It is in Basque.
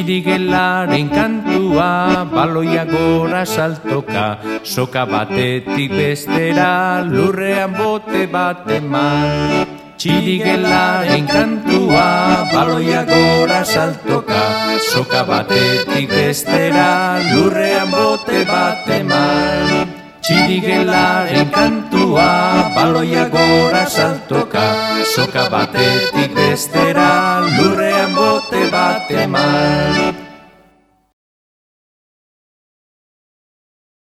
Txirigelaren kantua, baloia gora saltoka, soka batetik bestera, lurrean bote bat eman. Txirigelaren kantua, baloia gora saltoka, soka batetik bestera, lurrean bote bat eman. Txirigelaren kantua, baloia gora saltoka, soka batetik bestera, lurrean bote bat eman.